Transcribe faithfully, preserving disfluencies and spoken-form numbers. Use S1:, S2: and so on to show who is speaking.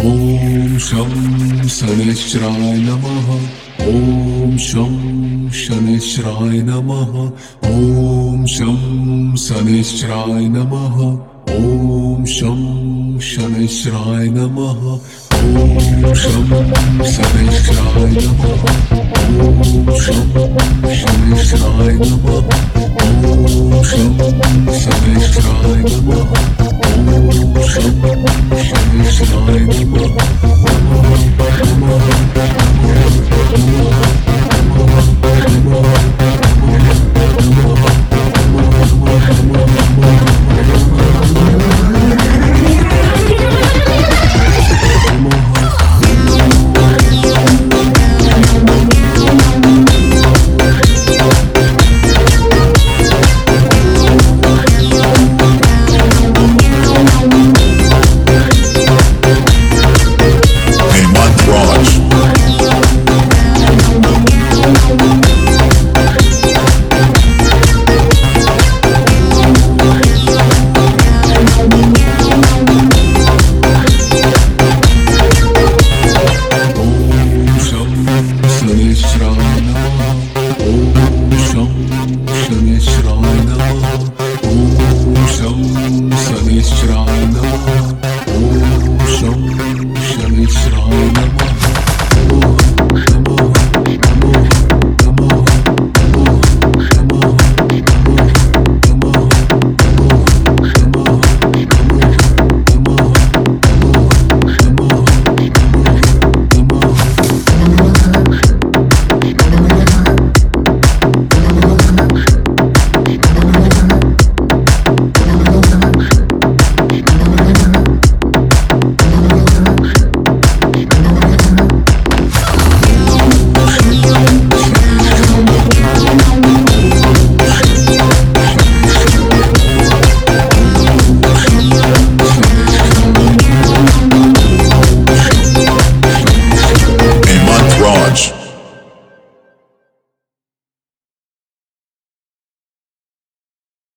S1: ॐ शं शनैश्चराय नमः। ॐ शं शनैश्चराय नमः। ॐ शं शनैश्चराय नमः। ॐ शं शनैश्चराय नमः। ॐ शं शनैश्चराय नमः। ॐ शं शनैश्चराय नमः। ॐ शं शनैश्चराय नमः। ॐ शं शनैश्चराय